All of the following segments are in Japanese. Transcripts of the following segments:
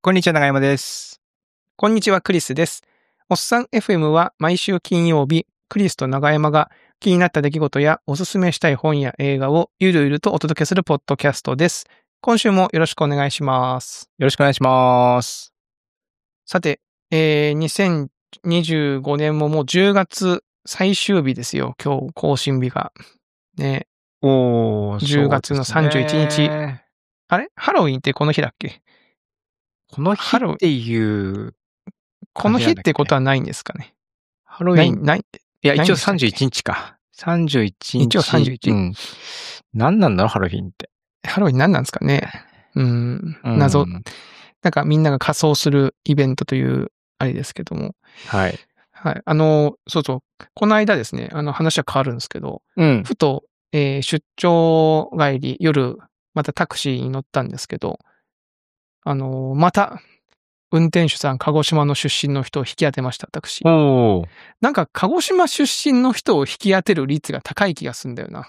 こんにちは、長山です。 こんにちは、クリスです。おっさん FM は毎週金曜日、クリスと長山が気になった出来事やおすすめしたい本や映画をゆるゆるとお届けするポッドキャストです。今週もよろしくお願いします。 よろしくお願いします。 さて、2025年ももう10月最終日ですよ。今日更新日が。ね。10月の31日。あれハロウィンってこの日だっけ？ この日っていう。 この日ってことはないんですかね。 ハロウィン。 ない。 いや、一応31日か。31日。 一応31。 うん。何なんだろう、ハロウィンって。 ハロウィン何なんですかね。謎。なんかみんなが仮装するイベントというあれですけども。 はい。 はい。そうそう。この間ですね、話は変わるんですけど、ふと、出張帰り、夜、またタクシーに乗ったんですけど、また、運転手さん、鹿児島の出身の人を引き当てました、私。なんか、鹿児島出身の人を引き当てる率が高い気がするんだよな。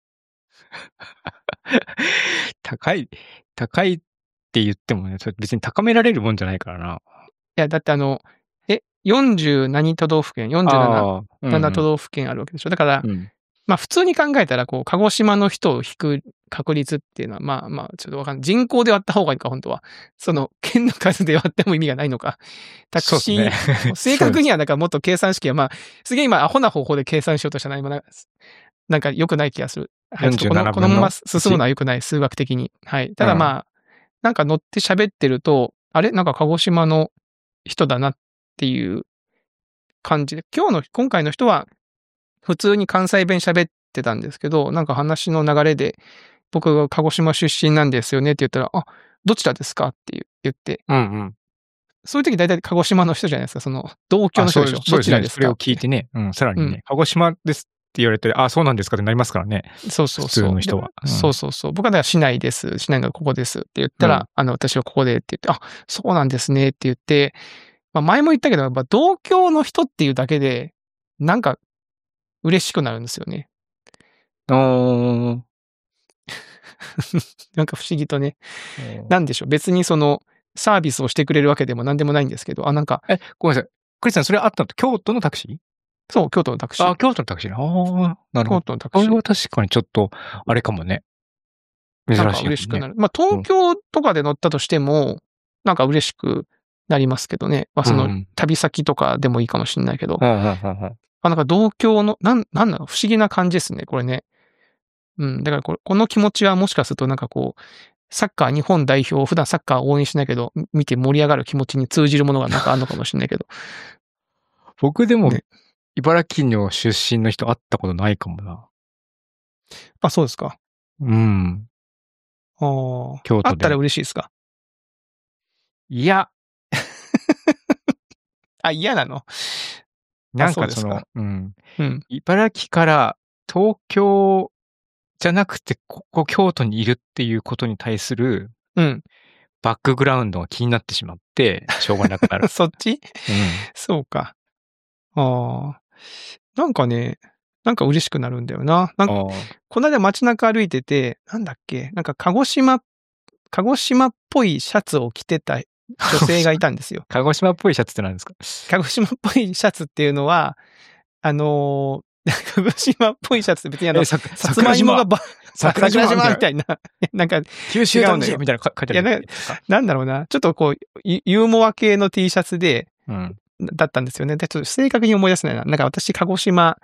高いって言ってもね、それ別に高められるもんじゃないからな。 いや、だって40何都道府県、47、7都道府県あるわけでしょ。だから、まあ普通に考えたら、鹿児島の人を引く確率っていうのは、まあ、ちょっとわかんない。人口で割った方がいいか、本当は。その、県の数で割っても意味がないのか。タクシー、正確にはなんかもっと計算式は、まあ、すげえ今アホな方法で計算しようとしたら今なんか良くない気がする。はい、このまま進むのは良くない、数学的に。はい。ただまあ、なんか乗って喋ってると、あれなんか鹿児島の人だなっていう感じで、今回の人は、普通に関西弁喋ってたんですけど、なんか話の流れで、僕が鹿児島出身なんですよねって言ったら、あ、どちらですかって言って。そういう時大体鹿児島の人じゃないですか、その、同郷の人でしょ。どちらですか？ それを聞いてね、さらにね、鹿児島ですって言われて、あ、そうなんですかってなりますからね。 そう。 普通の人は。 そう。僕はだから市内です。市内のここですって言ったら、私はここでって言って、あ、そうなんですねって言って、まあ前も言ったけど、やっぱ同郷の人っていうだけで、なんか、嬉しくなるんですよね。なんか不思議とね。なんでしょう。別にその、サービスをしてくれるわけでも何でもないんですけど、なんか。 ごめんなさい。クリスさん、それあったの京都のタクシー？ そう、京都のタクシー。 あ、京都のタクシーね。なるほど。 京都のタクシー。 これは確かにちょっと、あれかもね。珍しい、ね。 なんか嬉しくなる。まあ、東京とかで乗ったとしても、なんか嬉しくなりますけどね。まあ、その、旅先とかでもいいかもしれないけど。なんか同郷の、なんなの不思議な感じですね、これね。だからこの気持ちはもしかするとなんかこう、サッカー日本代表、普段サッカー応援しないけど、見て盛り上がる気持ちに通じるものがなんかあるのかもしれないけど。 僕でも、茨城の出身の人会ったことないかもな。 あ、そうですか。 京都で。あったら嬉しいですか？ いや。 あ、嫌なの？ なんかその、茨城から東京じゃなくて、ここ京都にいるっていうことに対する、バックグラウンドが気になってしまって、しょうがなくなる。 そっち？そうか。なんかね、なんか嬉しくなるんだよな。なんか、この間街中歩いてて、なんだっけ、なんか鹿児島っぽいシャツを着てた女性がいたんですよ。 鹿児島っぽいシャツって何ですか？ 鹿児島っぽいシャツっていうのは、鹿児島っぽいシャツって別にさつまいもが桜島みたいな、なんか、 九州男児みたいな書いてある。 なんだろうな、ちょっとこう、ユーモア系の T シャツで、だったんですよね。で、ちょっと正確に思い出せないな。なんか私、鹿児島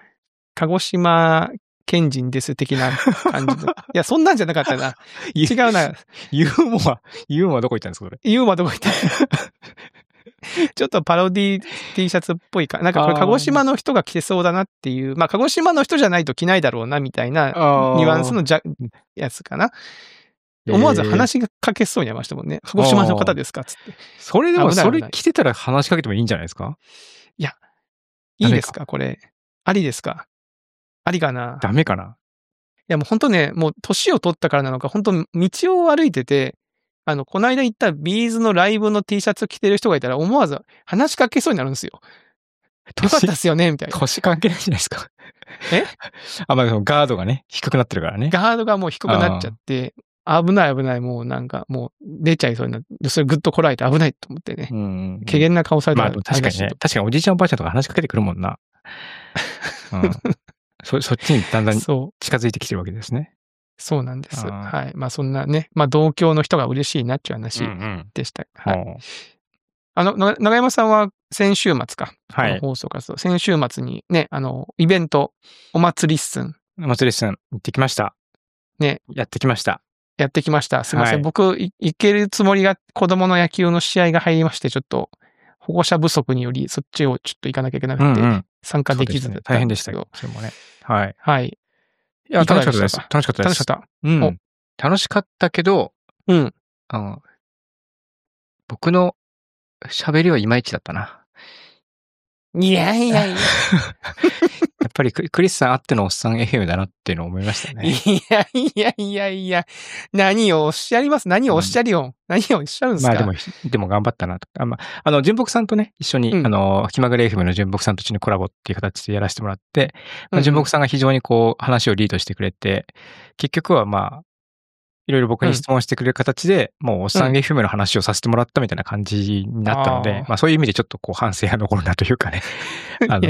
県人です的な感じの。いや、そんなんじゃなかったな。違うな。 ユーモアどこ行ったんですか、これ。 ユーモアどこ行ったちょっとパロディ T シャツっぽいか。なんかこれ鹿児島の人が着てそうだなっていう。まあ、鹿児島の人じゃないと着ないだろうな、みたいなニュアンスのやつかな。思わず話がかけそうになりましたもんね。鹿児島の方ですかつって。 それでも、それ着てたら話しかけてもいいんじゃないですか？ いや、いいですかこれ。ありですか？ありかな？ ダメかな？ いやもう本当ね、もう年を取ったからなのか、本当道を歩いてて、この間行ったビーズのライブの T シャツ着てる人がいたら思わず話しかけそうになるんですよ。よかったっすよねみたいな。 年関係ないじゃないですか。まあガードがね、低くなってるからね。 ガードがもう低くなっちゃって、 危ない危ない、もうなんか、もう出ちゃいそうになって、それぐっとこらえて危ないと思ってね。怪げな顔されたら。 まあ確かにね。確かにおじいちゃんおばあちゃんとか話しかけてくるもんな。そっちにだんだん近づいてきてるわけですね。 そうなんです。はい。まあそんなね、まあ同郷の人が嬉しいなっちゅう話でした。はい。長山さんは先週末か。はい。放送活動。先週末にね、イベント、お祭りッスン。 お祭りッスン、行ってきました。 ね。 やってきました。 すいません。僕、行けるつもりが、子供の野球の試合が入りまして、ちょっと、保護者不足により、そっちをちょっと行かなきゃいけなくて、参加できずだったんですけど。 大変でしたよ。それもね。はい。 はい。 いや、楽しかったです。楽しかったです。 楽しかった。 うん。楽しかったけど、 うん。 僕の喋りはいまいちだったな。 いやいやいや。 やっぱりクリスさんあってのおっさん FM だなっていうのを思いましたね。 いやいやいやいや。何をおっしゃります？何をおっしゃるよ。何をおっしゃるんですか？ まあでも頑張ったなと。純木さんとね、一緒に、気まぐれ FM の純木さんと一緒にコラボっていう形でやらせてもらって、純木さんが非常にこう話をリードしてくれて、結局はまあ、いろいろ僕に質問してくれる形で、もうおっさん FM の話をさせてもらったみたいな感じになったので、まあそういう意味でちょっとこう反省が残るなというかね。 ちなみ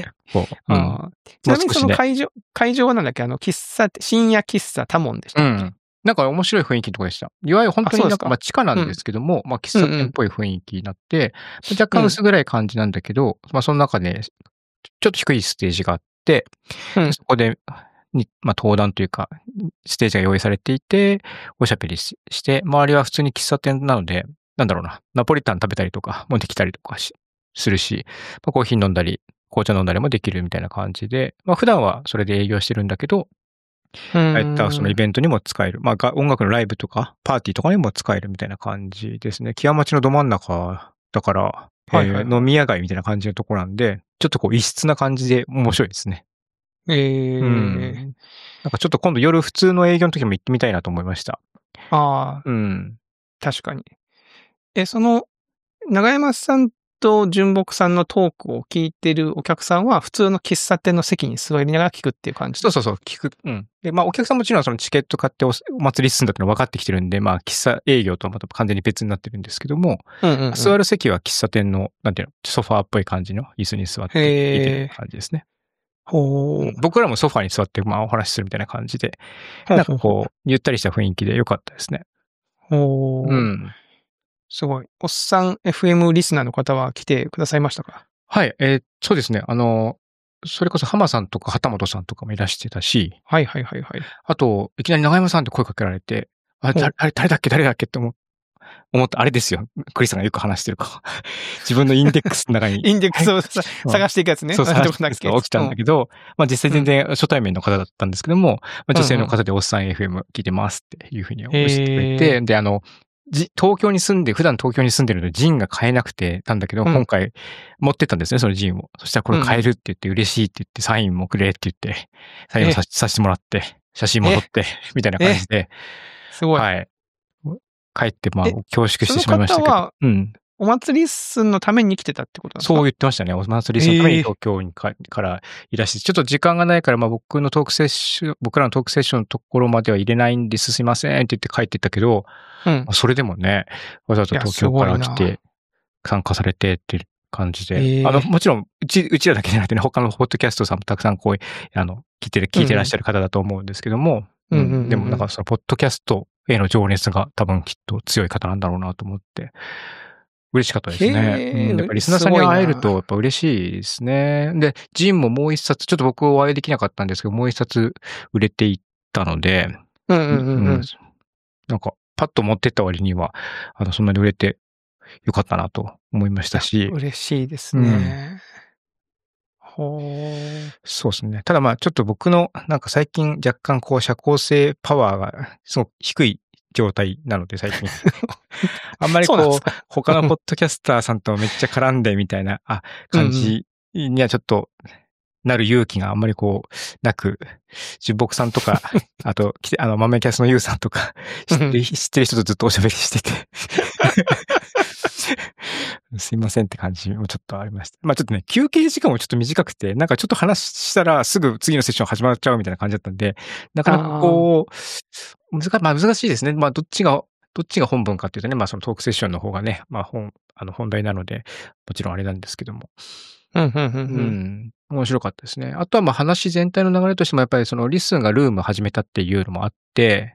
にその会場はなんだっけ、深夜喫茶多聞でしたっけ？ なんか面白い雰囲気のとこでした。いわゆる本当になんか、まあ地下なんですけども、まあ喫茶店っぽい雰囲気になって、若干薄暗い感じなんだけど、まあその中で、ちょっと低いステージがあって、そこで、まあ登壇というか、ステージが用意されていて、おしゃべりして、周りは普通に喫茶店なので、なんだろうな、ナポリタン食べたりとかもできたりとかするし、まあ、コーヒー飲んだり、紅茶飲んだりもできるみたいな感じで、まあ普段はそれで営業してるんだけど、そのイベントにも使える。まあ音楽のライブとか、パーティーとかにも使えるみたいな感じですね。木屋町のど真ん中だから、飲み屋街みたいな感じのところなんで、ちょっとこう異質な感じで面白いですね。なんかちょっと今度夜普通の営業の時も行ってみたいなと思いました。 ああ。確かに。その、長山さんと純木さんのトークを聞いてるお客さんは普通の喫茶店の席に座りながら聞くっていう感じ？ そう、聞く。で、まあお客さんもちろんそのチケット買ってお祭り進んだっての分かってきてるんで、まあ喫茶営業とはまた完全に別になってるんですけども、座る席は喫茶店の、なんていうの、ソファーっぽい感じの椅子に座って聞いてる感じですね。僕らもソファーに座って、まあお話しするみたいな感じで、なんかこう、ゆったりした雰囲気で良かったですね。 すごい。おっさん FM リスナーの方は来てくださいましたか？ はい。そうですね。それこそ浜さんとか畑本さんとかもいらしてたし。 はい。 あと、いきなり長山さんって声かけられて、誰だっけって思った。あれですよ。クリスさんがよく話してるか。自分のインデックスの中に。 インデックスを探していくやつね。 そう、探していくやつが起きたんだけど、まあ実際全然初対面の方だったんですけども、まあ女性の方でおっさん FM 聞いてますっていうふうにおっしゃってくれて、で、普段東京に住んでるのでジンが買えなくてたんだけど、今回持ってったんですね、そのジンを。そしたらこれ買えるって言って嬉しいって言って、サインもくれって言って、サインをさせてもらって、写真も撮って、みたいな感じで。 すごい。 はい。帰って、まあ、恐縮してしまいましたけど。その方は、 お祭りッスンのために来てたってことなんですか？ そう言ってましたね。お祭りッスンのために東京にからいらして、ちょっと時間がないから、まあ僕らのトークセッションのところまでは入れないんですいませんって言って帰ってったけど、それでもね、わざわざ東京から来て参加されてっていう感じで、もちろんうちらだけじゃなくてね、他のポッドキャストさんもたくさんこう、聞いてらっしゃる方だと思うんですけども、でもなんかそのポッドキャストへの情熱が多分きっと強い方なんだろうなと思って、嬉しかったですね。やっぱリスナーさんに会えるとやっぱ嬉しいですね。で、ジンももう一冊、ちょっと僕お会いできなかったんですけど、もう一冊売れていったので、なんかパッと持ってった割には、そんなに売れてよかったなと思いましたし。 嬉しいですね。 そうですね。ただまあちょっと僕のなんか最近若干こう社交性パワーがすごく低い状態なので最近。あんまりこう、他のポッドキャスターさんとめっちゃ絡んでみたいな感じにはちょっとなる勇気があんまりこうなく、純木さんとか、あと、豆キャスのユウさんとか知ってる人とずっとおしゃべりしてて。 すいませんって感じもちょっとありました。まあちょっとね、休憩時間もちょっと短くて、なんかちょっと話したらすぐ次のセッション始まっちゃうみたいな感じだったんで、なかなかこう、難しいですね。まあどっちが本文かっていうとね、まあそのトークセッションの方がね、まあ本題なので、もちろんあれなんですけども。面白かったですね。あとはまあ話全体の流れとしてもやっぱりそのリッスンがルーム始めたっていうのもあって、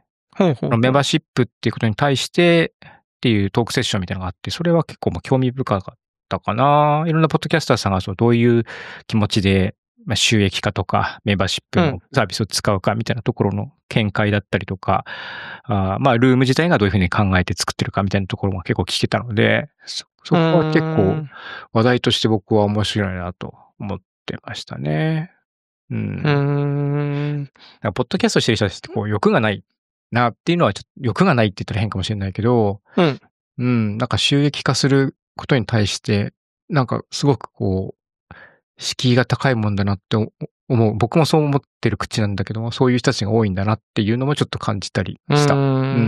メンバーシップっていうことに対してっていうトークセッションみたいなのがあって、それは結構興味深かったかな。いろんなポッドキャスターさんがどういう気持ちで収益化とかメンバーシップのサービスを使うかみたいなところの見解だったりとか、まあルーム自体がどういうふうに考えて作ってるかみたいなところも結構聞けたので、そこは結構話題として僕は面白いなと思ってましたね。ポッドキャストしてる人たちって欲がないなっていうのはちょっと欲がないって言ったら変かもしれないけど、なんか収益化することに対して、なんかすごく敷居が高いもんだなって思う。僕もそう思ってる口なんだけども、そういう人たちが多いんだなっていうのもちょっと感じたりした。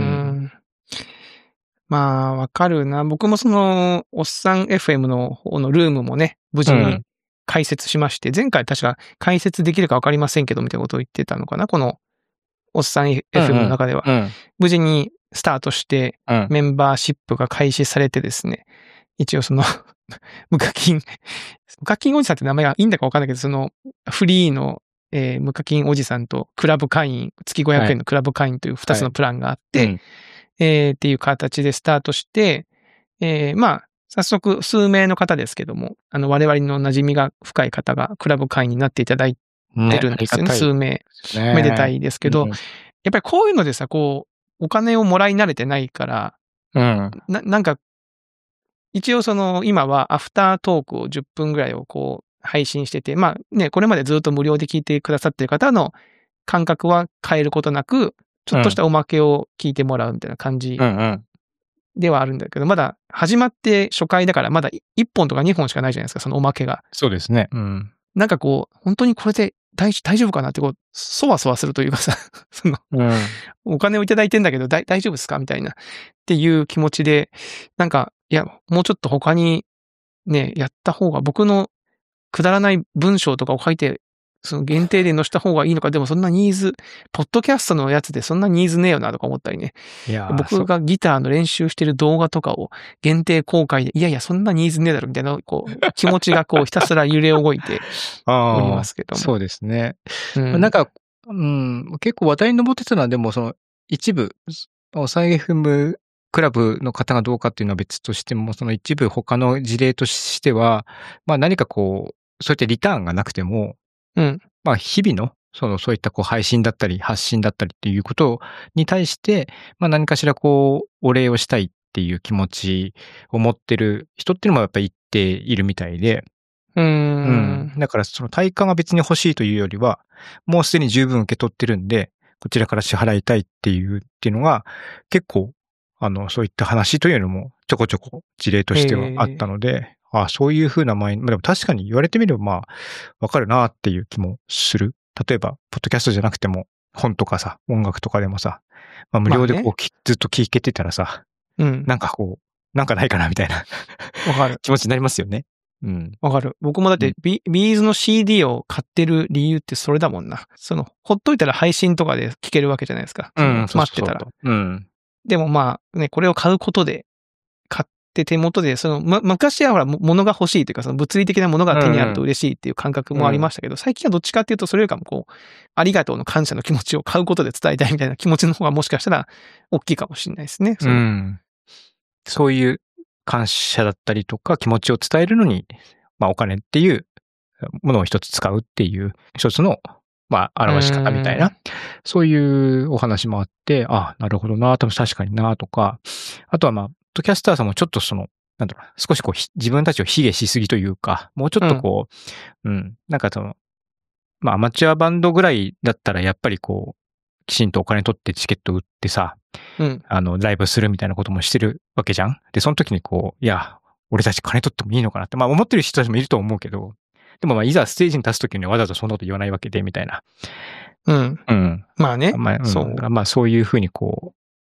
まあ、わかるな。僕もその、おっさん FM の方のルームもね、無事に開設しまして、前回確か開設できるかわかりませんけど、みたいなことを言ってたのかな、この、おっさん FM の中では。無事にスタートして、メンバーシップが開始されてですね、一応その無課金おじさんって名前がいいんだかわかんないけど、その、フリーの、無課金おじさんとクラブ会員、月500円のクラブ会員という2つのプランがあって、っていう形でスタートして、まあ、早速数名の方ですけども、我々の馴染みが深い方がクラブ会員になっていただいてるんですよね。数名。めでたいですけど、やっぱりこういうのでさ、お金をもらい慣れてないから、なんか、一応その、今はアフタートークを10分ぐらいを配信してて、まあね、これまでずっと無料で聞いてくださってる方の感覚は変えることなく、ちょっとしたおまけを聞いてもらうみたいな感じではあるんだけど、まだ始まって初回だからまだ1本とか2本しかないじゃないですか、そのおまけが。 そうですね。 なんか本当にこれで大丈夫かなってそわそわするというかさ、その、お金をいただいてんだけど大丈夫ですかみたいなっていう気持ちで、なんか、いや、もうちょっと他にね、やった方が僕のくだらない文章とかを書いて、その限定で載せた方がいいのか、でもそんなニーズ、ポッドキャストのやつでそんなニーズねえよなとか思ったりね。僕がギターの練習してる動画とかを限定公開で、いやいや、そんなニーズねえだろみたいな、気持ちがひたすら揺れ動いておりますけども。 そうですね。なんか、結構話題に上ってたのは、でもその一部、おさげふむクラブの方がどうかっていうのは別としても、その一部他の事例としては、まあ何かそういったリターンがなくても、まあ日々の、そういった配信だったり発信だったりっていうことに対して、まあ何かしらお礼をしたいっていう気持ちを持ってる人っていうのもやっぱり一定いるみたいで、だからその対価が別に欲しいというよりは、もうすでに十分受け取ってるんで、こちらから支払いたいっていうのが、結構、そういった話というのもちょこちょこ事例としてはあったので、そういうふうなでも確かに言われてみればまあ、わかるなっていう気もする。例えば、ポッドキャストじゃなくても、本とかさ、音楽とかでもさ、まあ無料でずっと聞けてたらさ、なんかなんかないかなみたいなわかる気持ちになりますよね。 わかる。僕もだって、ビーズの CD を買ってる理由ってそれだもんな。ほっといたら配信とかで聞けるわけじゃないですか。待ってたら。でもまあね、これを買うことで、買って手元で、昔はほら、物が欲しいというか、物理的なものが手にあると嬉しいっていう感覚もありましたけど、最近はどっちかっていうと、それよりかもありがとうの感謝の気持ちを買うことで伝えたいみたいな気持ちの方がもしかしたら大きいかもしれないですね。 そういう感謝だったりとか気持ちを伝えるのに、まあお金っていうものを一つ使うっていう一つの、まあ表し方みたいな、そういうお話もあって、なるほどな、確かにな、とか、あとはまあ、ポッドキャスターさんもちょっとなんだろう、少し自分たちを卑下しすぎというか、もうちょっとなんかまあアマチュアバンドぐらいだったらやっぱりきちんとお金取ってチケット売ってさ、ライブするみたいなこともしてるわけじゃん。で、その時にいや、俺たち金取ってもいいのかなって、まあ思ってる人たちもいると思うけど、でもまあいざステージに立つ時にわざわざそんなこと言わないわけで、みたいな。 まあね。 まあそういうふうに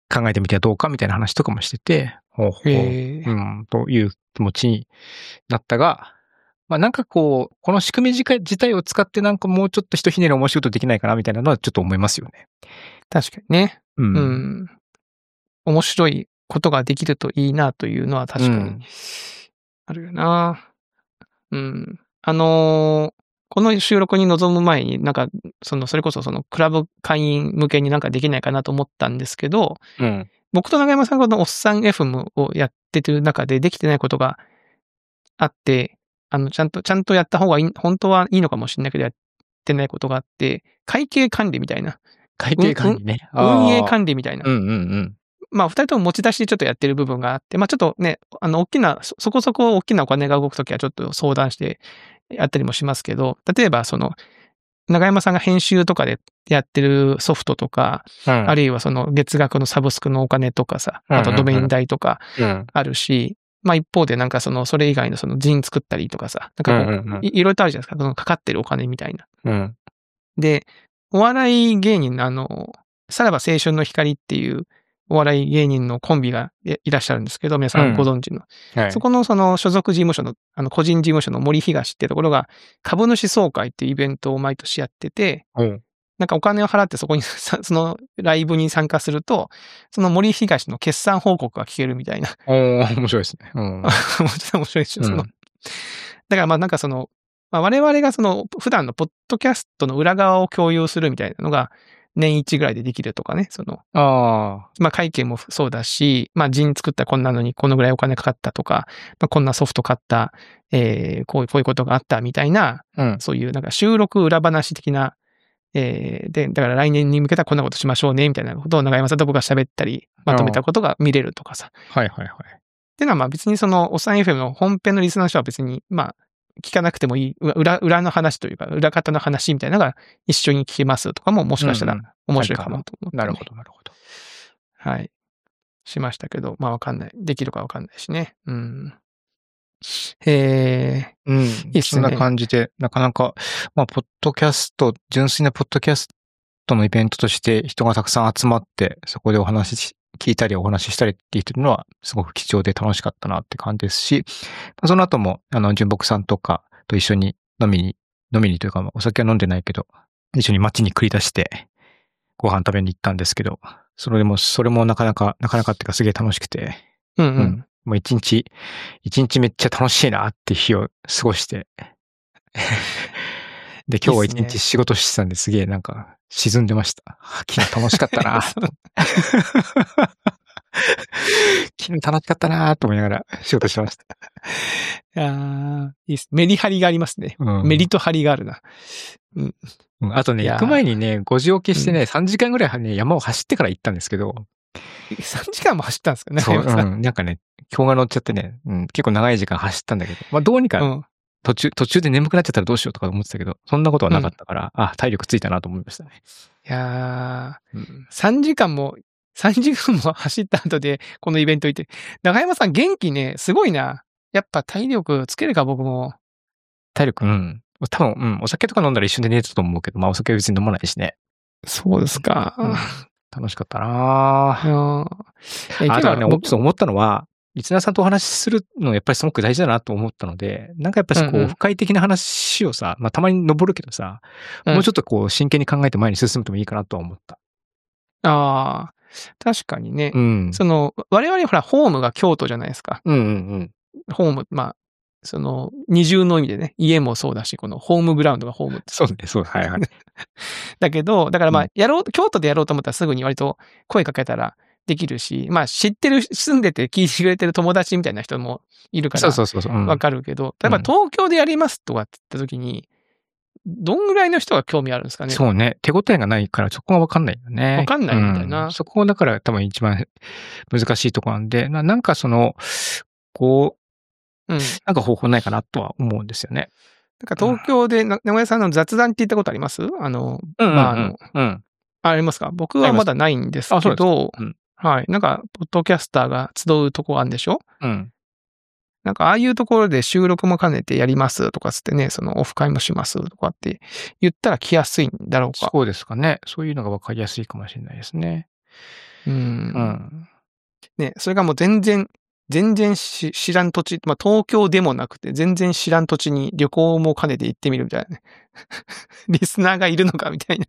考えてみてはどうかみたいな話とかもしてて、という気持ちになったが、まあなんかこの仕組み自体を使ってなんかもうちょっとひとひねり面白いことできないかなみたいなのはちょっと思いますよね。 確かにね。面白いことができるといいなというのは確かにあるよな。この収録に臨む前になんか、それこそクラブ会員向けになんかできないかなと思ったんですけど、僕と長山さんがこのおっさん FM をやってる中でできてないことがあって、ちゃんとやった方が本当はいいのかもしれないけどやってないことがあって、会計管理みたいな。 会計管理ね。 運営管理みたいな。まあ、二人とも持ち出しでちょっとやってる部分があって、まあちょっとね、そこそこ大きなお金が動くときはちょっと相談してやったりもしますけど、例えば長山さんが編集とかでやってるソフトとか、あるいは月額のサブスクのお金とかさ、あとドメイン代とかあるし、まあ一方でなんかそれ以外の人作ったりとかさ、なんかいろいろとあるじゃないですか、かかってるお金みたいな。で、お笑い芸人のさらば青春の光っていうお笑い芸人のコンビがいらっしゃるんですけど、皆さんご存知の。そこの所属事務所の、個人事務所の森東っていうところが株主総会っていうイベントを毎年やってて、なんかお金を払ってそこに、ライブに参加すると、その森東の決算報告が聞けるみたいな。 面白いですね。 面白いですよ。だからまあなんか我々が普段のポッドキャストの裏側を共有するみたいなのが、年一ぐらいでできるとかね、まあ会計もそうだし、まあ人作ったらこんなのにこのぐらいお金かかったとか、まあこんなソフト買った、こういうことがあったみたいな、そういうなんか収録裏話的な、で、だから来年に向けたらこんなことしましょうね、みたいなことを長山さんと僕が喋ったり、まとめたことが見れるとかさ。っていうのはまあ別におっさん FM の本編のリスナーの人は別に、まあ、聞かなくてもいい、裏の話というか、裏方の話みたいなのが一緒に聞けますとかももしかしたら面白いかもと思って、 なるほど。 はい。しましたけど、まあわかんない。できるかわかんないしね。いいっすね。 そんな感じで、なかなか、まあ、ポッドキャスト、純粋なポッドキャストのイベントとして人がたくさん集まって、そこで聞いたりお話ししたりっていうのはすごく貴重で楽しかったなって感じですし、その後も、純木さんとかと一緒に飲みにというか、お酒は飲んでないけど、一緒に街に繰り出してご飯食べに行ったんですけど、それもなかなかっていうかすげえ楽しくて、もう一日めっちゃ楽しいなって日を過ごして、で、今日は一日仕事してたんですげえなんか沈んでました。昨日楽しかったな昨日楽しかったなと思いながら仕事してました。 いいっす。メリハリがありますね。メリとハリがあるな。 あとね、行く前にね、5時起きしてね、3時間ぐらいね、山を走ってから行ったんですけど。 3時間も走ったんですかね。 そう、なんかね、今日が乗っちゃってね、結構長い時間走ったんだけど、まあどうにか、途中で眠くなっちゃったらどうしようとか思ってたけど、そんなことはなかったから、体力ついたなと思いましたね。 いやー、3時間も走った後で、このイベント行って、長山さん元気ね、すごいな。やっぱ体力つけるか、僕も。 体力、多分、お酒とか飲んだら一瞬で寝てたと思うけど、まあお酒は別に飲まないしね。 そうですか。 楽しかったなぁ。あとはね、思ったのは、リスナーさんとお話しするのやっぱりすごく大事だなと思ったので、なんかやっぱりオフ会的な話をさ、まあたまに登るけどさ、もうちょっと真剣に考えて前に進むともいいかなとは思った。 確かにね。我々ほら、ホームが京都じゃないですか。ホーム、まあ、二重の意味でね、家もそうだし、このホームグラウンドがホームって。 そうね、そう、はい。 だからまあ、京都でやろうと思ったらすぐに割と声かけたらできるし、まあ、住んでて聞いてくれてる友達みたいな人もいるから、わかるけど、例えば東京でやりますとかって言った時に、どんぐらいの人が興味あるんですかね。 そうね。手応えがないからそこがわかんないよね。 わかんないみたいな。 そこがだから多分一番難しいところなんで、なんかなんか方法ないかなとは思うんですよね。 だから東京で名古屋さんの雑談って言ったことあります？ありますか？僕はまだないんですけど、はい。なんか、ポッドキャスターが集うとこあるんでしょ？なんか、ああいうところで収録も兼ねてやりますとかつってね、オフ会もしますとかって言ったら来やすいんだろうか。 そうですかね。そういうのがわかりやすいかもしれないですね。 ね、それがもう全然知らん土地、まあ東京でもなくて、全然知らん土地に旅行も兼ねて行ってみるみたいなね。リスナーがいるのかみたいな。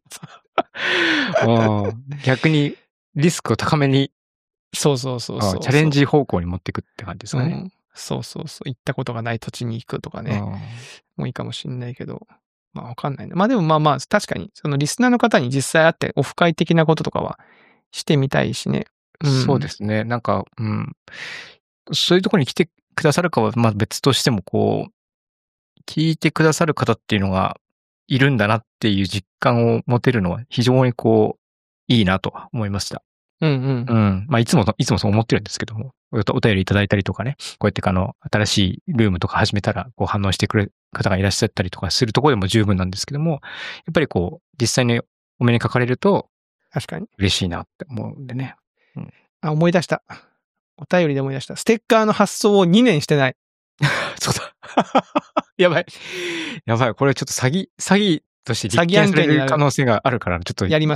逆にリスクを高めに。 そう。チャレンジ方向に持っていくって感じですかね。 そう。行ったことがない土地に行くとかね。もういいかもしんないけど。まあわかんないね。まあでもまあ確かに、そのリスナーの方に実際会ってオフ会的なこととかはしてみたいしね。 そうですね。なんか、そういうところに来てくださるかは、まあ別としても、こう、聞いてくださる方っていうのがいるんだなっていう実感を持てるのは非常にこう、いいなと思いました。まあいつもそう思ってるんですけども、お便りいただいたりとかね、こうやって新しいルームとか始めたら、こう反応してくれる方がいらっしゃったりとかするところでも十分なんですけども、やっぱりこう、実際にお目にかかれると、 確かに。 嬉しいなって思うんでね。 思い出した。お便りで思い出した。ステッカーの発送を2年してない。 そうだ。やばい。これちょっと詐欺として立件される可能性があるから、ちょっと。 やります。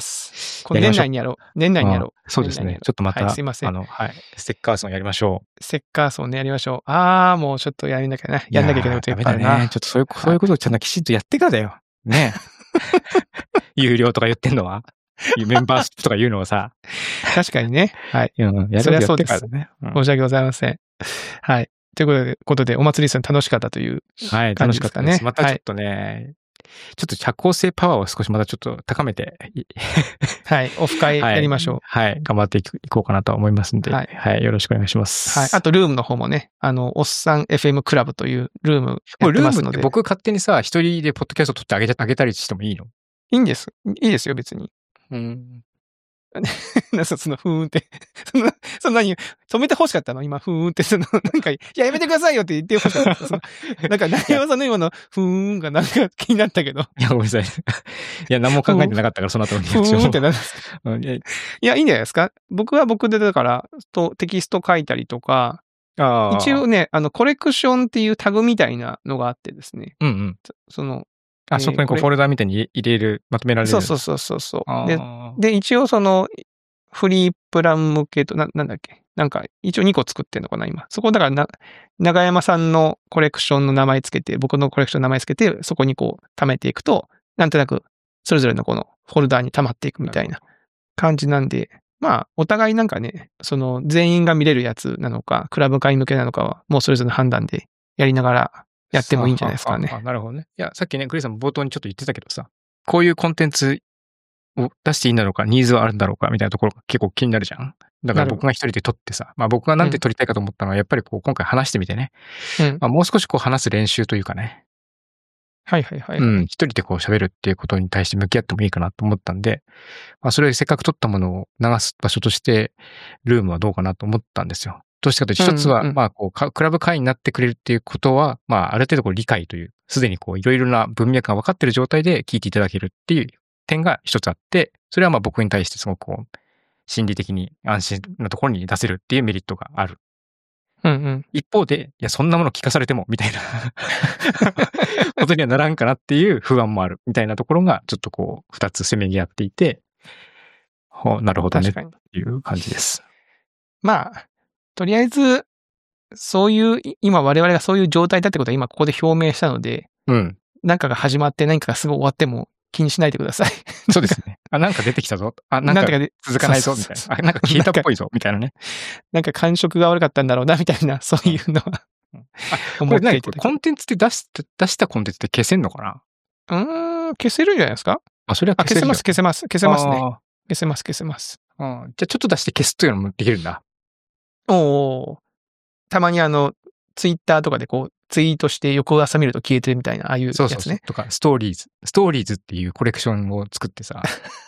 年内にやろう。 そうですね。ちょっとまた、 すいません。 ステッカーソンやりましょう。ステッカーソンね、やりましょう。もうちょっとやんなきゃね。やんなきゃいけないこといっぱいあるな。 ね。ちょっとそういうことをちゃんときちんとやってからだよ。ね。有料とか言ってんのは。メンバーシップとか言うのはさ。 確かにね。はい。 それはそうです。申し訳ございません。はい。ということで、お祭りさん楽しかったという感じですかね。はい、楽しかったです。 またちょっとね、ちょっと社交性パワーを少しまたちょっと高めて。 はい。オフ会やりましょう。 はい。頑張っていこうかなと思いますんで。はい。よろしくお願いします。 はい。あと、ルームの方もね、おっさん FM クラブというルームやってますので。 ルームって僕勝手にさ、一人でポッドキャスト撮ってあげたりしてもいいの？ いいですよ、別に。その、ふーんって。そんなに、止めて欲しかったの今、ふーんって、なんか、やめてくださいよって言って欲しかった。なんか、内山さんの今の、ふーんがなんか気になったけど。 いや、ごめんなさい。いや、何も考えてなかったから、その後のリアクション。ふーんって何ですか？いや、いいんじゃないですか？僕は僕で、だから、テキスト書いたりとか、一応ね、コレクションっていうタグみたいなのがあってですね。そこにこうフォルダみたいに入れる、まとめられる。 そう。で、一応フリープラン向けと、なんだっけ。なんか、一応2個作ってんのかな、今。そこだから長山さんのコレクションの名前つけて、僕のコレクションの名前つけて、そこにこう、貯めていくと、なんとなく、それぞれのこのフォルダに溜まっていくみたいな感じなんで、まあ、お互いなんかね、全員が見れるやつなのか、クラブ会向けなのかは、もうそれぞれの判断でやりながら、やってもいいんじゃないですかね。 なるほどね。いや、さっきね、クリスさん冒頭にちょっと言ってたけどさ、こういうコンテンツを出していいんだろうか、ニーズはあるんだろうか、みたいなところが結構気になるじゃん。だから僕が一人で撮ってさ、まあ僕がなんで撮りたいかと思ったのは、やっぱりこう、今回話してみてね、まあもう少しこう話す練習というかね。 はい。 一人でこう喋るっていうことに対して向き合ってもいいかなと思ったんで、まあそれせっかく撮ったものを流す場所として、ルームはどうかなと思ったんですよ。どうしてかというと、一つは、まあ、こう、クラブ会員になってくれるっていうことは、まあ、ある程度こう理解という、すでにこう、いろいろな文脈が分かっている状態で聞いていただけるっていう点が一つあって、それはまあ僕に対してすごくこう、心理的に安心なところに出せるっていうメリットがある。一方で、いや、そんなもの聞かされても、みたいなことにはならんかなっていう不安もある、みたいなところが、ちょっとこう、二つせめぎ合っていて、なるほどね、っていう感じです。 まあ、とりあえず、今我々がそういう状態だってことは今ここで表明したので、何かが始まって何かがすぐ終わっても気にしないでください。 そうですね。なんか出てきたぞ。なんか続かないぞ、みたいな。なんか消えたっぽいぞ、みたいなね。 なんか感触が悪かったんだろうな、みたいな、そういうのは。 これ何コンテンツって出したコンテンツって消せんのかな？ 消せるんじゃないですか？ それは消せます。消せますね。消せます。じゃあちょっと出して消すっていうのもできるんだ。 たまにツイッターとかでこう、ツイートして翌朝見ると消えてるみたいな、ああいうやつね。 そう。とか、ストーリーズっていうコレクションを作ってさ。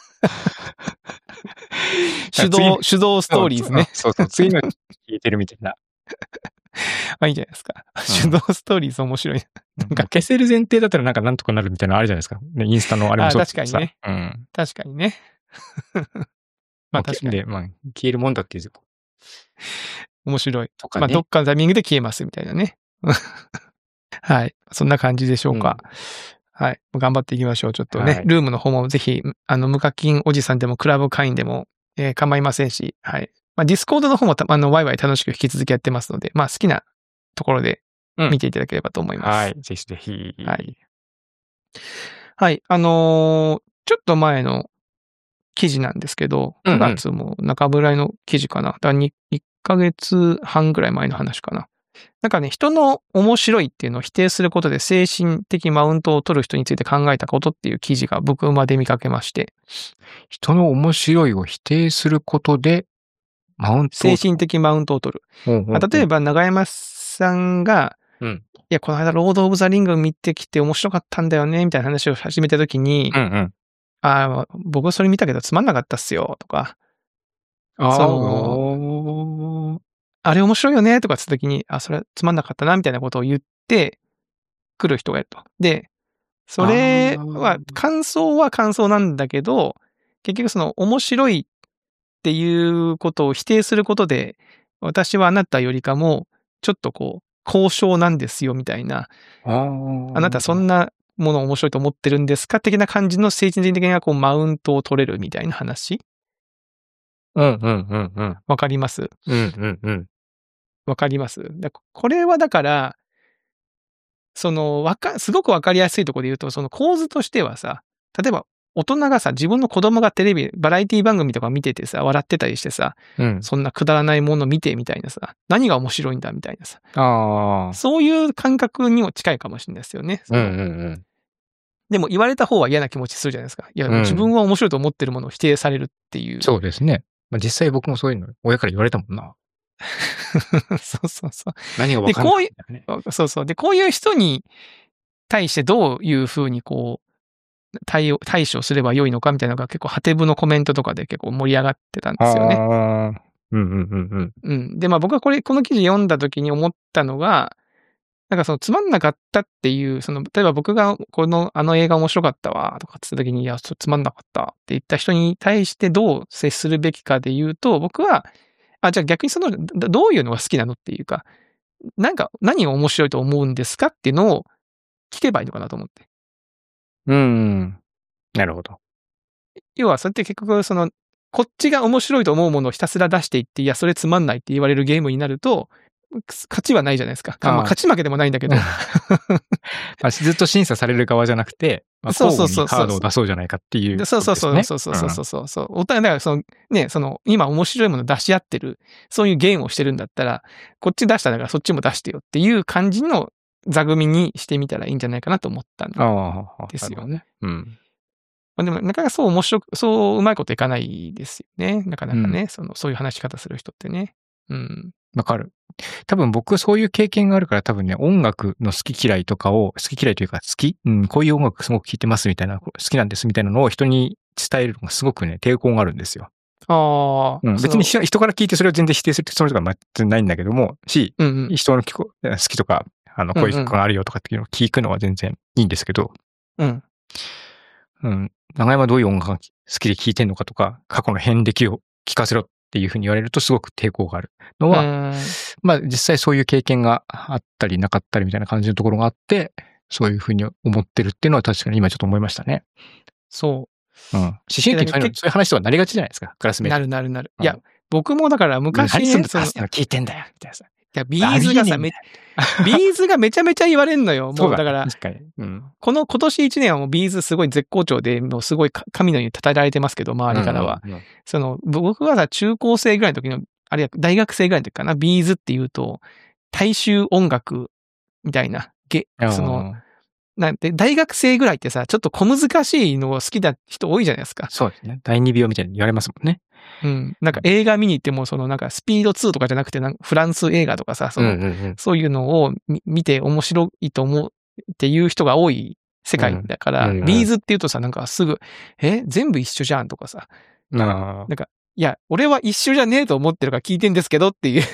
手動ストーリーズね。 そう。次の消えてるみたいな。 まあいいじゃないですか。手動ストーリーズ面白い。 なんか消せる前提だったらなんとかなるみたいなのあるじゃないですか。インスタのあれもそうですけどさ。 確かにね。まあ確かに。 まあ消えるもんだっていう。 面白い。まあどっかのタイミングで消えますみたいなね。はい。そんな感じでしょうか。はい。頑張っていきましょう。ちょっとね。ルームの方もぜひ、無課金おじさんでもクラブ会員でも、 構いませんし、はい。まあ、ディスコードの方もワイワイ楽しく引き続きやってますので、まあ、好きなところで見ていただければと思います。 はい。ぜひぜひ。 はい。はい。ちょっと前の記事なんですけど、9月も中ぐらいの記事かな。だから1ヶ月半ぐらい前の話かな。なんかね、人の面白いっていうのを否定することで精神的マウントを取る人について考えたことっていう記事が僕まで見かけまして。 人の面白いを否定することでマウント精神的マウントを取る。例えば、長山さんが、いや、この間、ロード・オブ・ザ・リング見てきて面白かったんだよね、みたいな話を始めたときに、僕それ見たけどつまんなかったっすよ、とか。あれ面白いよね、とかって言ったときに、それつまんなかったな、みたいなことを言ってくる人がいると。で、それは、感想は感想なんだけど、結局その面白いっていうことを否定することで、私はあなたよりかも、ちょっとこう、高尚なんですよ、みたいな。あなたそんなもの面白いと思ってるんですか的な感じの精神的なこうマウントを取れるみたいな話。わかります？わかります？これはだから、すごくわかりやすいところで言うと、その構図としてはさ、例えば大人がさ、自分の子供がバラエティ番組とか見ててさ、笑ってたりしてさ、そんなくだらないもの見てみたいなさ、何が面白いんだみたいなさ。そういう感覚にも近いかもしれないですよね。でも言われた方は嫌な気持ちするじゃないですか。いや、自分は面白いと思ってるものを否定されるっていう。 そうですね。まあ、実際僕もそういうの、親から言われたもんな。 そうそうそう。 何が分かんないんだよね。 そうそう。で、こういう人に対してどういうふうにこう、対処すれば良いのかみたいなのが結構、ハテブのコメントとかで結構盛り上がってたんですよね。で、まあ僕はこの記事読んだ時に思ったのが、なんかそのつまんなかったっていう、例えば僕があの映画面白かったわとかって言った時に、いや、つまんなかったって言った人に対してどう接するべきかで言うと、僕は、じゃあ逆にどういうのが好きなのっていうか、なんか何が面白いと思うんですかっていうのを聞けばいいのかなと思って。 なるほど。 要は、それって結局、こっちが面白いと思うものをひたすら出していって、いや、それつまんないって言われるゲームになると、勝ちはないじゃないですか。勝ち負けでもないんだけど。 ずっと審査される側じゃなくて、交互にカードを出そうじゃないかっていう、 そう。お互い、だから今面白いもの出し合ってる、そういうゲームをしてるんだったら、こっち出しただからそっちも出してよっていう感じの座組にしてみたらいいんじゃないかなと思ったんですよ。でも、なかなかそううまいこといかないですよね。なかなかね、そういう話し方する人ってね。 わかる。多分僕そういう経験があるから多分ね、音楽の好き嫌いとかを、好き嫌いというかこういう音楽すごく聴いてますみたいな、好きなんですみたいなのを人に伝えるのがすごくね、抵抗があるんですよ。別に人から聞いてそれを全然否定するつもりとか全然ないんだけども、人の好きとか、こういう曲があるよとかっていうのを聞くのは全然いいんですけど、長山どういう音楽が好きで聴いてんのかとか、過去の遍歴を聞かせろっていうふうに言われるとすごく抵抗があるのは、まあ実際そういう経験があったりなかったりみたいな感じのところがあって、そういうふうに思ってるっていうのは確かに今ちょっと思いましたね。 そう。 思春期のそういう話とはなりがちじゃないですか、クラスメイト。 なる。いや、僕もだから昔ね、 聞いてんだよ、みたいなさ。 いや、ビーズがさ、ビーズがめちゃめちゃ言われんのよ。もうだから、今年1年はもうビーズすごい絶好調で、もうすごい神のように称えられてますけど、周りからは。僕がさ、中高生ぐらいの時の、あるいは大学生ぐらいの時かな、ビーズって言うと、大衆音楽みたいな、大学生ぐらいってさ、ちょっと小難しいのを好きな人多いじゃないですか。 そうですね。第2病みたいに言われますもんね。 なんか映画見に行っても、なんかスピード2とかじゃなくて、フランス映画とかさ、そういうのを見て面白いと思うっていう人が多い世界だから、ビーズって言うとさ、なんかすぐ、全部一緒じゃんとかさ。なんか、いや、俺は一緒じゃねえと思ってるから聞いてんですけどっていう。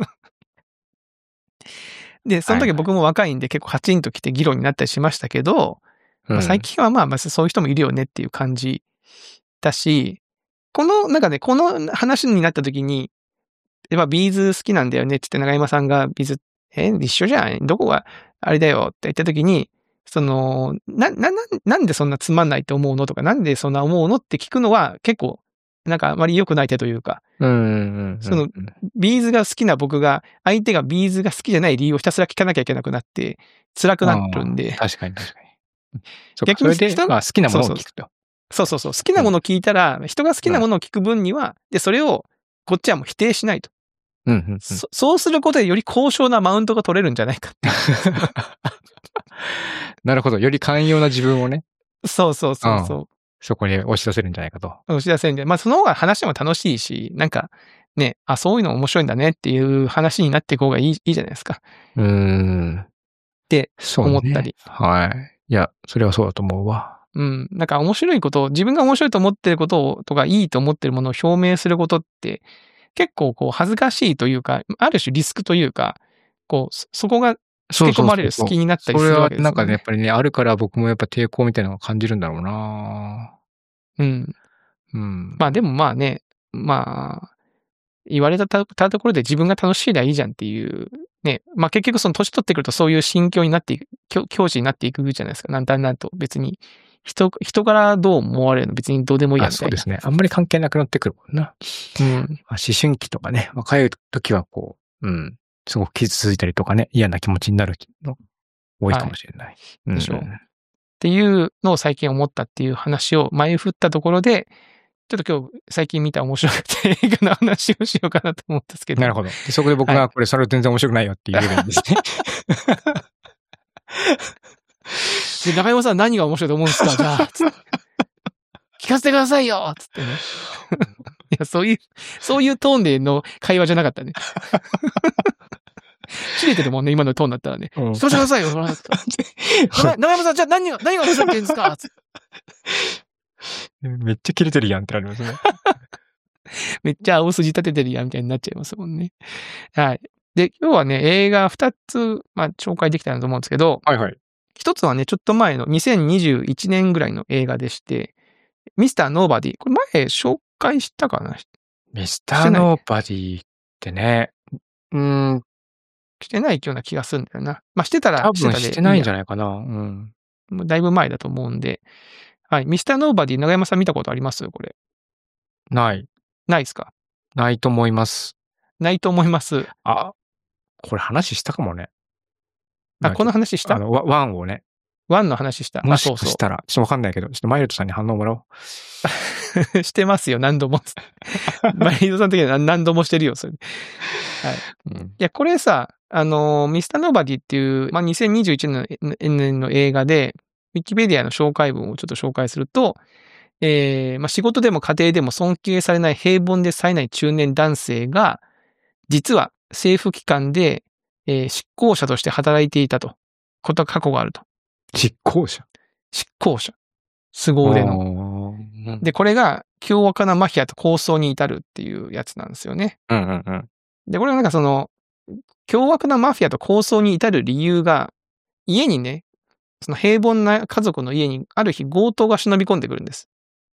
で、その時僕も若いんで結構カチンと来て議論になったりしましたけど、最近はまあそういう人もいるよねっていう感じだし、なんかね、この話になった時に、やっぱビーズ好きなんだよねって言って長山さんがビーズ、一緒じゃんどこがあれだよって言った時に、なんでそんなつまんないと思うのとか、なんでそんな思うのって聞くのは結構なんかあまり良くない手というか、その、ビーズが好きな僕が、相手がビーズが好きじゃない理由をひたすら聞かなきゃいけなくなって、辛くなるんで。 確かに。逆に人が好きなものを聞くと。 そう。好きなものを聞いたら、人が好きなものを聞く分には、で、それを、こっちはもう否定しないと。そうすることでより高尚なマウントが取れるんじゃないかって。 なるほど。より寛容な自分をね。 そう。そこに押し出せるんじゃないかと。 押し出せるんで。まあ、その方が話も楽しいし、なんか、ね、そういうの面白いんだねっていう話になっていく方がいいじゃないですか。って思ったり。 はい。いや、それはそうだと思うわ。 なんか面白いことを、自分が面白いと思ってることを、とかいいと思ってるものを表明することって、結構こう恥ずかしいというか、ある種リスクというか、こう、そこが付け込まれる隙になったりするわけですよね。 それはなんかね、やっぱりね、あるから僕もやっぱ抵抗みたいなのを感じるんだろうな。 まあでもまあね、言われたところで自分が楽しいりゃいいじゃんっていう、ね。まあ結局その年取ってくるとそういう心境になっていく、境地になっていくじゃないですか。なんと別に。人からどう思われるの別にどうでもいいやみたいな。 そうですね。あんまり関係なくなってくるもんな。思春期とかね、若い時はこう、すごく傷ついたりとかね、嫌な気持ちになるの多いかもしれない。 でしょう。っていうのを最近思ったっていう話を前振ったところで、ちょっと今日最近見た面白かった映画の話をしようかなと思ったんですけど。 なるほど。そこで僕がこれそれ全然面白くないよって言えばいいんですね。 で、中山さん何が面白いと思うんですかじゃあ、聞かせてくださいよつってね。いや、そういうトーンでの会話じゃなかったね。切れてるもんね、今のトーンだったらね。そうしてくださいよ、それだったら。中山さん、じゃあ何が面白いって言うんですかめっちゃ切れてるやんってなりますね。 めっちゃ青筋立ててるやんみたいになっちゃいますもんね。はい。で、今日はね、映画2つ、紹介できたらと思うんですけど、一つはね、ちょっと前の2021年ぐらいの映画でして、ミスターノーバディ。これ前紹介したかな？ ミスターノーバディってね、 してないような気がするんだよな。してたら多分してないんじゃないかな。 もうだいぶ前だと思うんで。はい。ミスターノーバディ、長山さん見たことありますこれ。 ない。 ないですか？ ないと思います。 ないと思います。 これ話したかもね。 この話したワンをね。 ワンの話した。 もしかしたら、ちょっとわかんないけど、ちょっとマイルドさんに反応もらおう。してますよ、何度も。マイルドさんの時は何度もしてるよ、それ。はい。いや、これさ、ミスターノーバディっていう、2021年の映画で、ウィキペディアの紹介文をちょっと紹介すると、仕事でも家庭でも尊敬されない平凡で冴えない中年男性が、実は政府機関で、執行者として働いていた過去があると。 執行者。 凄腕の。で、これが凶悪なマフィアと抗争に至るっていうやつなんですよね。で、これがなんか凶悪なマフィアと抗争に至る理由が、家にね、その平凡な家族の家にある日強盗が忍び込んでくるんです。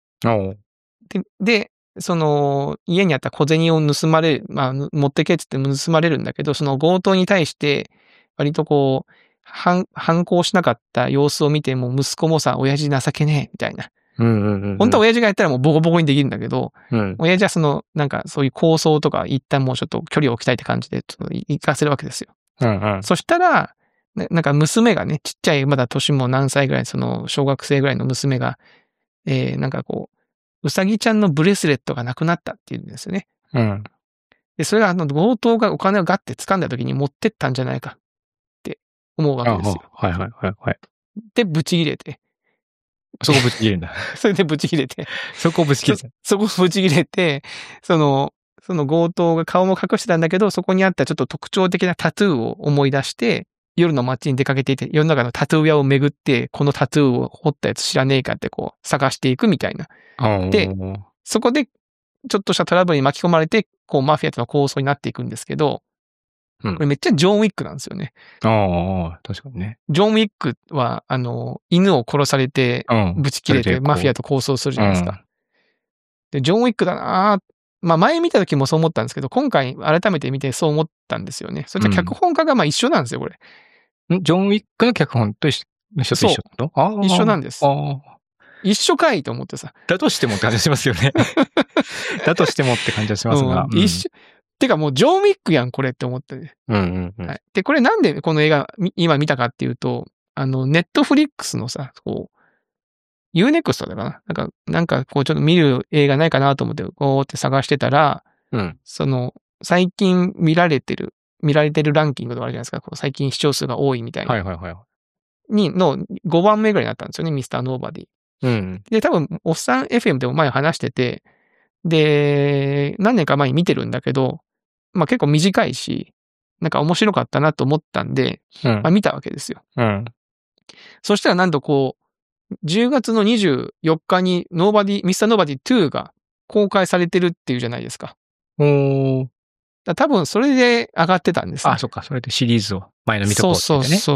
で、家にあった小銭を盗まれる、持ってけって言って盗まれるんだけど、その強盗に対して、割とこう、反抗しなかった様子を見て、もう息子もさ、親父情けねえ、みたいな。本当は親父がやったらもうボコボコにできるんだけど、親父はなんかそういう構想とか一旦もうちょっと距離を置きたいって感じで、ちょっと行かせるわけですよ。そしたら、なんか娘がね、ちっちゃい、まだ年も何歳ぐらい、小学生ぐらいの娘が、なんかこう、うさぎちゃんのブレスレットがなくなったって言うんですよね。で、それが強盗がお金をガッて掴んだ時に持ってったんじゃないかって思うわけですよ。で、ブチ切れて。 そこブチ切れるんだ。 それでブチ切れて。 そこブチ切れて。 そこブチ切れて、その強盗が顔も隠してたんだけど、そこにあったちょっと特徴的なタトゥーを思い出して、夜の街に出かけていて、世の中のタトゥー屋を巡って、このタトゥーを彫ったやつ知らねえかってこう探していくみたいな。で、そこでちょっとしたトラブルに巻き込まれて、こうマフィアとの抗争になっていくんですけど、これめっちゃジョン・ウィックなんですよね。 確かにね。 ジョン・ウィックは、犬を殺されて、ぶち切れてマフィアと抗争するじゃないですか。で、ジョン・ウィックだなぁ。前見た時もそう思ったんですけど、今回改めて見てそう思ったんですよね。それと脚本家が一緒なんですよ、これ。 ジョン・ウィックの脚本と一緒と一緒なんです。 一緒かいと思ってさ。 だとしてもって感じしますよね。だとしてもって感じはしますが。 一緒。てかもうジョン・ウィックやん、これって思って。はい。で、これなんでこの映画今見たかっていうと、ネットフリックスのさ、こう、Unext だかななんかこうちょっと見る映画ないかなと思って、こうって探してたら、その、最近見られてるランキングとかあるじゃないですか。こう最近視聴数が多いみたいな。の5番目ぐらいになったんですよね、ミスターノーバディ。で、多分、おっさん FM でも前話してて、で、何年か前に見てるんだけど、まあ結構短いし、なんか面白かったなと思ったんで、まあ見たわけですよ。そしたらなんとこう、10月の24日にミスターノーバディ2が公開されてるっていうじゃないですか。多分それで上がってたんですね。 あ、そっか。それでシリーズを前の見とこうってね。 そう。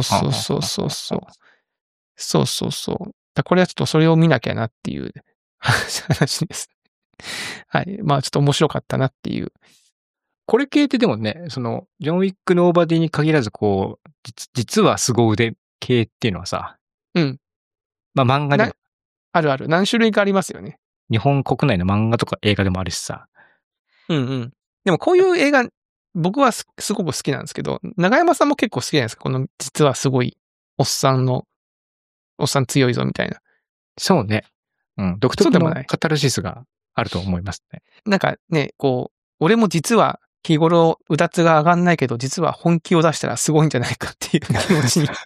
これはちょっとそれを見なきゃなっていう話です。はい。まあちょっと面白かったなっていう。 これ系ってでもね、その、ジョン・ウィック・ノーバディに限らずこう、実は凄腕系っていうのはさ、まあ漫画でも。 あるある。何種類かありますよね。 日本国内の漫画とか映画でもあるしさ。 でもこういう映画、僕はすごく好きなんですけど、長山さんも結構好きじゃないですか。この実はすごい、おっさん強いぞみたいな。 そうね。独特のカタルシスがあると思いますね。 なんかね、こう、俺も実は日頃うだつが上がんないけど、実は本気を出したらすごいんじゃないかっていう気持ちに。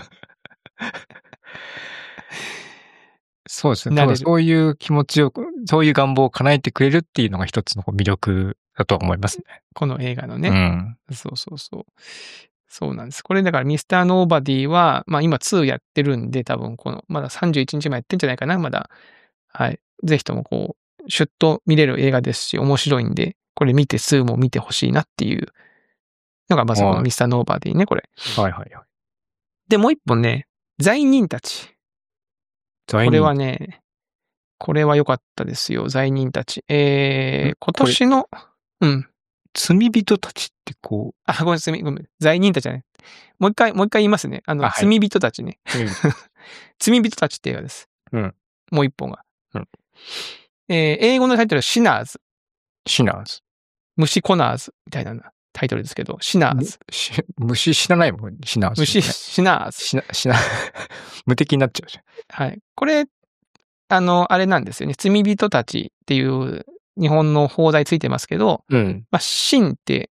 そうですね。多分そういう気持ちを、そういう願望を叶えてくれるっていうのが一つの魅力だと思いますね。 この映画のね。そうなんです。これだからミスターノーバディは、まあ今2やってるんで、多分まだ31日もやってんじゃないかな、まだ。はい。ぜひともこう、シュッと見れる映画ですし、面白いんで、これ見て2も見てほしいなっていうのがまずこのミスターノーバディね、これ。で、もう一本ね、罪人たち。これはね、これは良かったですよ、罪人たち。今年の、 罪人たちってこう。 ごめん。罪人たちじゃない。もう一回言いますね。罪人たちね。罪人たちって映画です。もう一本が。英語のタイトルはシナーズ。虫コナーズみたいなタイトルですけど、シナーズ。 虫死なないもん、シナーズ、 虫、シナーズ。 無敵になっちゃうじゃん。 はい。これ、あれなんですよね。罪人たちっていう日本の放題ついてますけど、まあ、シンって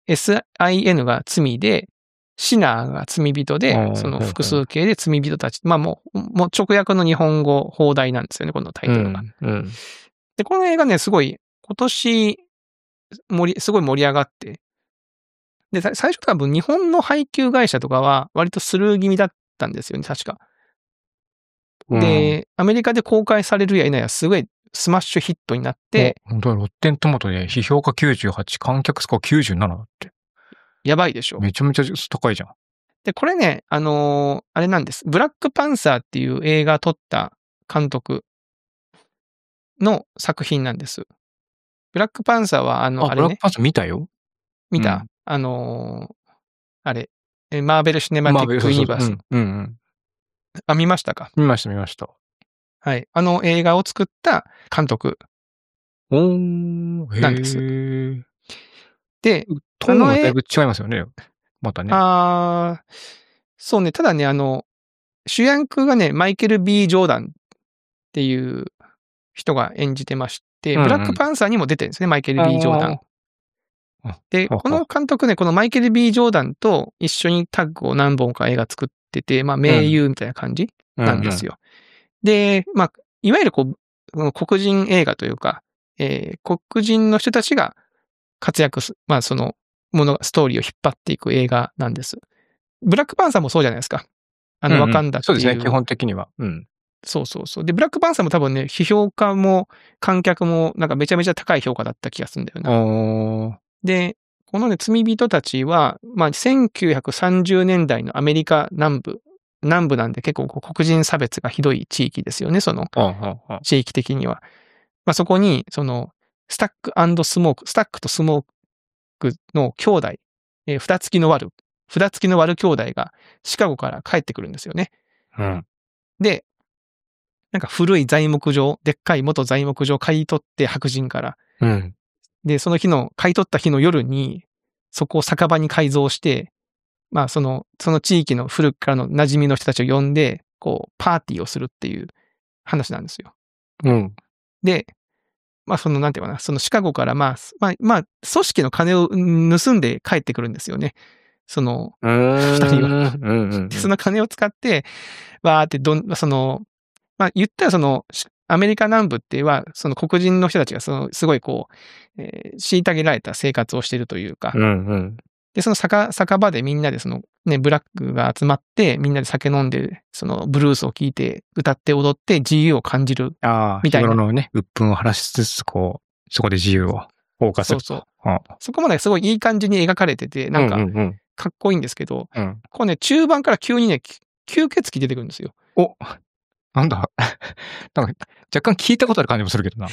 SIN が罪で、シナーが罪人で、その複数形で罪人たち。まあもう直訳の日本語放題なんですよね、このタイトルが。で、この映画ね、すごい、今年、すごい盛り上がって、で、最初多分日本の配給会社とかは割とスルー気味だったんですよね、確か。で、アメリカで公開されるや否やすごいスマッシュヒットになって。 本当はロッテントマトで批評価98、観客スコア97だって。 やばいでしょ。 めちゃめちゃ高いじゃん。 で、これね、あれなんです。ブラックパンサーっていう映画撮った監督の作品なんです。ブラックパンサーはあれね。 ブラックパンサー見たよ。 見た、あれ、マーベル・シネマティック・ユニバース。見ましたか？ 見ました。 はい。映画を作った監督。なんです。で、 トーンがだいぶ違いますよね。またね。 そうね。ただね、主役がね、マイケル・ B ・ジョーダンっていう人が演じてまして、ブラックパンサーにも出てるんですね、マイケル・ B ・ジョーダン。で、この監督ね、このマイケル・ B ・ジョーダンと一緒にタッグを何本か映画作ってて、まあ、盟友みたいな感じなんですよ。で、まあ、いわゆる黒人映画というか、黒人の人たちが活躍まあ、ストーリーを引っ張っていく映画なんです。ブラックパンサーもそうじゃないですか。ワカンダっていう。 そうですね、基本的には。 そう。で、ブラックパンサーも多分ね、批評家も観客もなんかめちゃめちゃ高い評価だった気がするんだよな。で、このね、罪人たちは、まあ、1930年代のアメリカ南部なんで結構黒人差別がひどい地域ですよね、その地域的には。まあ、そこに、スタックとスモークの兄弟、札付きのワル兄弟がシカゴから帰ってくるんですよね。で、 なんか古い材木場、でっかい元材木場を買い取って白人から。 うん。 で、買い取った日の夜に、そこを酒場に改造して、まあその地域の古くからの馴染みの人たちを呼んで、こう、パーティーをするっていう話なんですよ。 うん。 で、まあなんていうかな、そのシカゴからまあ、組織の金を盗んで帰ってくるんですよね。二人は。その金を使って、わーってまあ言ったらアメリカ南部っては、その黒人の人たちがすごいこう、虐げられた生活をしているというか、で、その酒場でみんなでブラックが集まって、みんなで酒飲んで、ブルースを聴いて、歌って踊って自由を感じる。みたいな。 日頃のね、鬱憤を晴らしつつ、こう、そこで自由を謳歌する。 そう。そこまですごいいい感じに描かれてて、なんか、かっこいいんですけど、こうね、中盤から急にね、吸血鬼出てくるんですよ。 お、なんだなんか、若干聞いたことある感じもするけどな。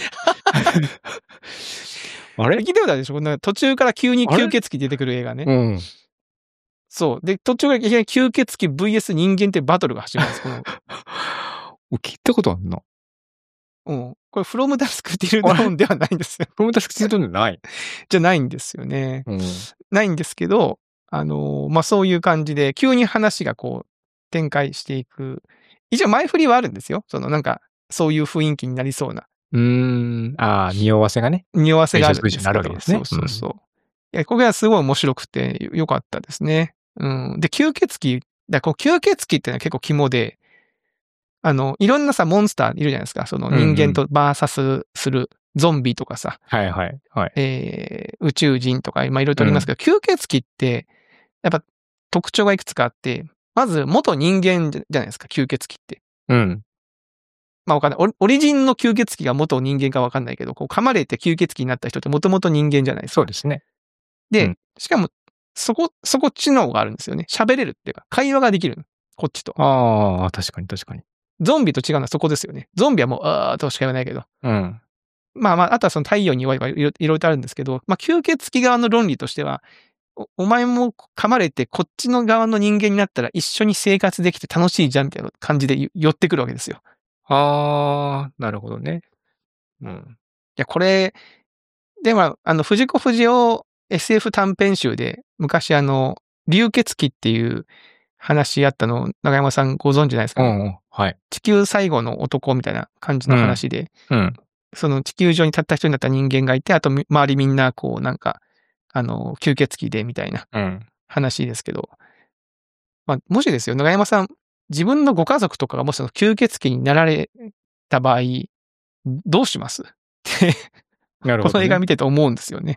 あれ聞いたことあるでしょ？途中から急に吸血鬼出てくる映画ね。そう。で、途中からいきなり吸血鬼 VS 人間ってバトルが始まるんです。 聞いたことあるな。 これ、From Dusk Till Dawn ではないんですよ。 From Dusk Till Dawn じゃないじゃないんですよね。ないんですけど、まあ、そういう感じで、急に話がこう、展開していく。一応前振りはあるんですよ。なんか、そういう雰囲気になりそうな。 匂わせがね。 匂わせがあるんですけど。 なるわけですね。 そう。いや、これはすごい面白くて良かったですね。で、吸血鬼ってのは結構肝で、いろんなさ、モンスターいるじゃないですか。人間とバーサスするゾンビとかさ。宇宙人とか、いろいろとありますけど、吸血鬼って、やっぱ特徴がいくつかあって、まず元人間じゃないですか、吸血鬼って。まあわかんない。オリジンの吸血鬼が元人間かわかんないけど、こう噛まれて吸血鬼になった人ってもともと人間じゃないですか。 そうですね。 で、しかも、そこ知能があるんですよね。喋れるっていうか、会話ができる。こっちと。 確かに。 ゾンビと違うのはそこですよね。ゾンビはもう、としか言わないけど。まあ、あとは太陽に弱いとかいろいろとあるんですけど、まあ、吸血鬼側の論理としては、お前も噛まれてこっちの側の人間になったら一緒に生活できて楽しいじゃんみたいな感じで寄ってくるわけですよ。 なるほどね。 いや、これ、でも、藤子不二雄 SF 短編集で、昔流血鬼っていう話あったの、長山さんご存知ないですかね？ はい。 地球最後の男みたいな感じの話で、その地球上にたった一人になった人間がいて、あと周りみんな、こう、なんか、吸血鬼でみたいな話ですけど、まあ、もしですよ、長山さん、自分のご家族とかがもし吸血鬼になられた場合、どうしますってなるほど、ね、 この映画見てて思うんですよね。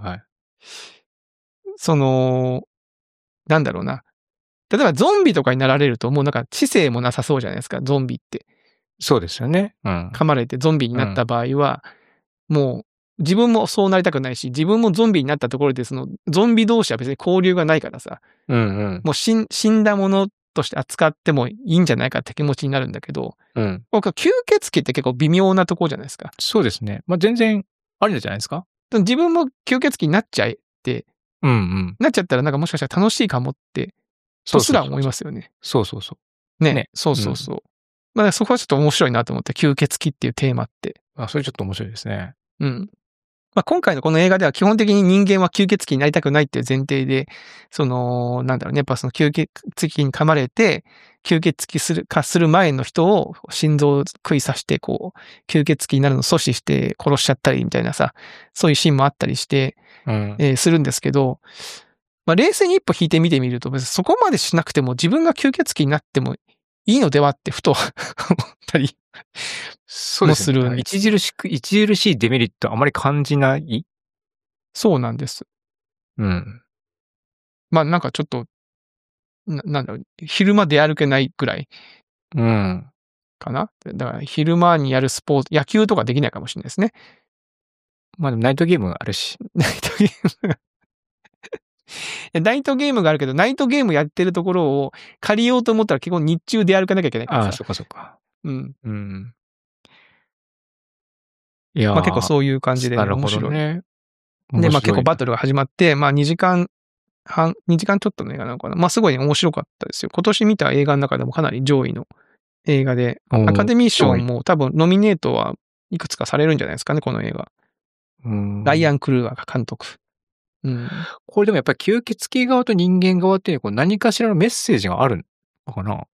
なんだろうな。例えばゾンビとかになられるともうなんか知性もなさそうじゃないですか、ゾンビって。 そうですよね。 噛まれてゾンビになった場合は、もう自分もそうなりたくないし、自分もゾンビになったところでゾンビ同士は別に交流がないからさ、もう死んだものとして扱ってもいいんじゃないかって気持ちになるんだけど、僕は吸血鬼って結構微妙なところじゃないですか。 そうですね。まあ、全然ありじゃないですか。 自分も吸血鬼になっちゃえって、なっちゃったらなんかもしかしたら楽しいかもって、とすら思いますよね。 そう。 ね。そう。まあそこはちょっと面白いなと思って、吸血鬼っていうテーマって。 それちょっと面白いですね。 まあ今回のこの映画では基本的に人間は吸血鬼になりたくないっていう前提で、なんだろうね、やっぱ吸血鬼に噛まれて、吸血鬼化する前の人を心臓を食い刺して、こう、吸血鬼になるのを阻止して殺しちゃったりみたいなさ、そういうシーンもあったりして、するんですけど、まあ冷静に一歩引いて見てみると、別にそこまでしなくても自分が吸血鬼になってもいいのではってふと思ったりもする。著しいデメリットあまり感じない？ そうなんです。まあなんかちょっと、なんだろう、昼間出歩けないくらい。かな？だから昼間にやるスポーツ、野球とかできないかもしれないですね。 まあでもナイトゲームあるし。 ナイトゲームナイトゲームがあるけど、ナイトゲームやってるところを借りようと思ったら結構日中出歩かなきゃいけないからさ。 そっか。 いやまあ結構そういう感じで、面白い。ね。で、まあ結構バトルが始まって、まあ2時間ちょっとの映画なのかな。まあすごい面白かったですよ。今年見た映画の中でもかなり上位の映画で、アカデミー賞も多分ノミネートはいくつかされるんじゃないですかね、この映画。ライアン・クルーアーが監督。 これでもやっぱり吸血鬼側と人間側っていうのは何かしらのメッセージがあるのかな？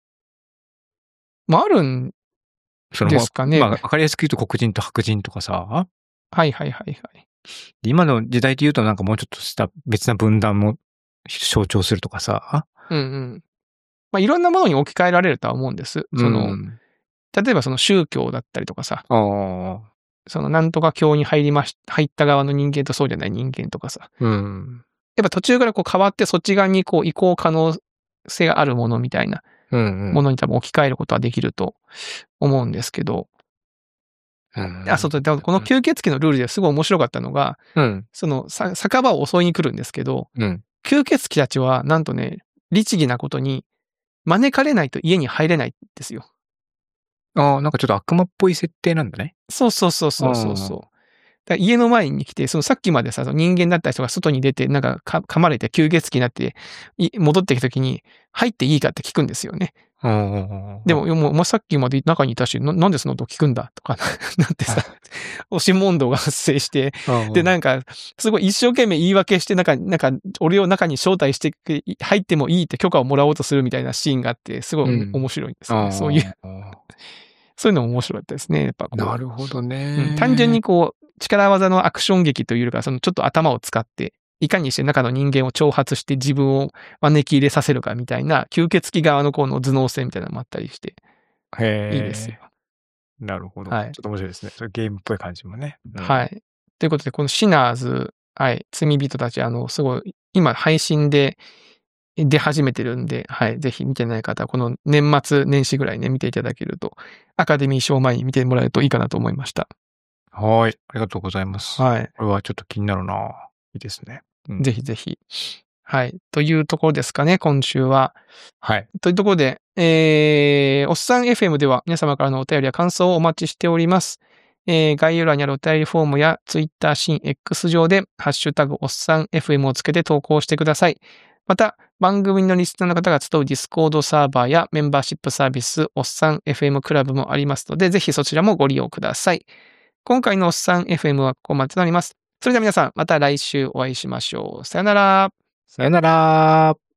あるんですかね。 わかりやすく言うと黒人と白人とかさ。 はいはいはいはい。 今の時代で言うとなんかもうちょっとした別な分断も象徴するとかさ。 いろんなものに置き換えられるとは思うんです。例えばその宗教だったりとかさ。そのなんとか教に入った側の人間とそうじゃない人間とかさ。やっぱ途中からこう変わってそっち側にこう移行可能性があるものみたいなものに多分置き換えることはできると思うんですけど。この吸血鬼のルールですごい面白かったのが、その酒場を襲いに来るんですけど、吸血鬼たちはなんとね、律儀なことに招かれないと家に入れないんですよ。 なんかちょっと悪魔っぽい設定なんだね。 そう。家の前に来て、そのさっきまでさ、人間だった人が外に出て、なんか噛まれて吸血鬼になって、戻ってきた時に、入っていいかって聞くんですよね。でも、もうさっきまで中にいたし、なんでその音聞くんだとかなってさ、押し問答が発生して、で、なんか、すごい一生懸命言い訳して、なんか、俺を中に招待して、入ってもいいって許可をもらおうとするみたいなシーンがあって、すごい面白いんですよね。そういうのも面白かったですね。やっぱなるほどね。 単純にこう、力技のアクション劇というよりか、そのちょっと頭を使って、いかにして中の人間を挑発して自分を招き入れさせるかみたいな、吸血鬼側のこの頭脳戦みたいなのもあったりして、いいですよ。 なるほど。ちょっと面白いですね。それゲームっぽい感じもね。 はい。ということで、このシナーズ、罪人たち、すごい、今配信で出始めてるんで、ぜひ見てない方は、この年末年始ぐらいね、見ていただけると、アカデミー賞前に見てもらえるといいかなと思いました。 はい。ありがとうございます。これはちょっと気になるな。いいですね。 ぜひぜひ。というところですかね、今週は。というところで、おっさん FM では皆様からのお便りや感想をお待ちしております。概要欄にあるお便りフォームや Twitter 新 X 上で、ハッシュタグおっさん FM をつけて投稿してください。また、番組のリスナーの方が集うディスコードサーバーやメンバーシップサービス、おっさん FM クラブもありますので、ぜひそちらもご利用ください。今回のおっさん FM はここまでとなります。それでは皆さん、また来週お会いしましょう。さよなら。 さよなら。